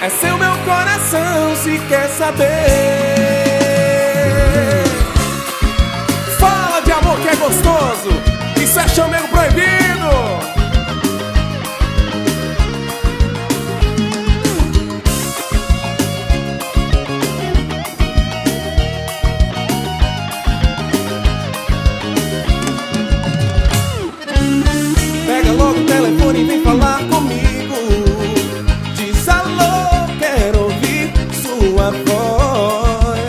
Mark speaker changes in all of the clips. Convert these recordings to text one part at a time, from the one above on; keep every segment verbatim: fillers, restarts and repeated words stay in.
Speaker 1: É seu meu coração se quer saber. Fala de amor que é gostoso, isso é chamego proibido. Pega logo o telefone e vem falar comigo. Diz alô, quero ouvir sua voz.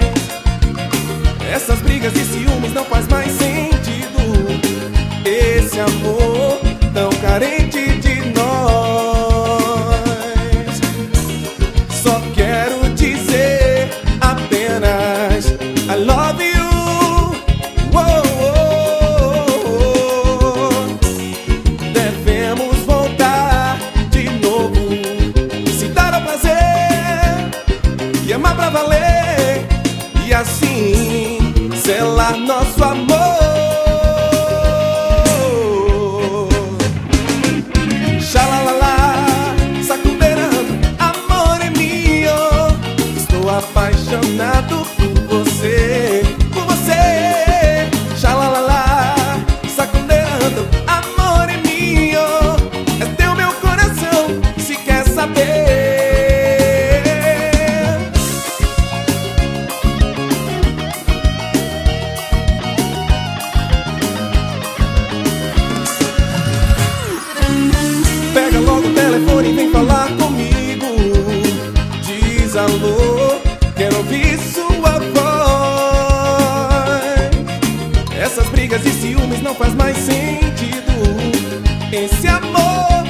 Speaker 1: Essas brigas e ciúmes não faz mais sentido. Esse amor tão carente de nós. Só quero dizer apenas I love you. Amar pra valer e assim selar nosso amor. Xalalala, sacudeirando, amor é meu. Estou apaixonado por você, por você. Xalalala, sacudeirando, amor é meu. É teu meu coração, se quer saber. Pega logo o telefone e vem falar comigo. Diz alô, quero ouvir sua voz. Essas brigas e ciúmes não faz mais sentido. Esse amor